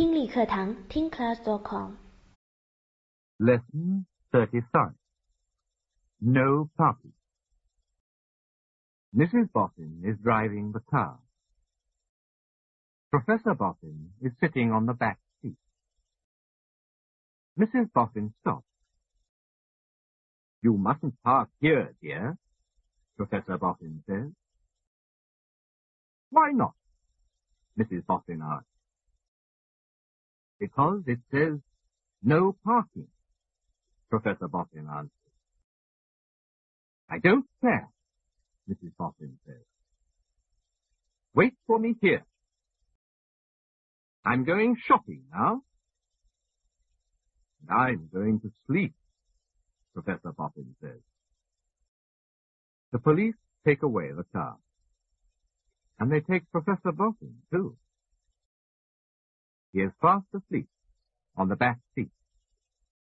听力课堂听class.com Lesson 35. No parking. Mrs. Boffin is driving the car. Professor Boffin is sitting on the back seat. Mrs. Boffin stops. "You mustn't park here, dear," Professor Boffin says. "Why not?" Mrs. Boffin asks. "Because it says no parking," Professor Boffin answers. "I don't care," Mrs. Boffin says. "Wait for me here. I'm going shopping now." "And I'm going to sleep," Professor Boffin says. The police take away the car. And they take Professor Boffin, too. He is fast asleep on the back seat.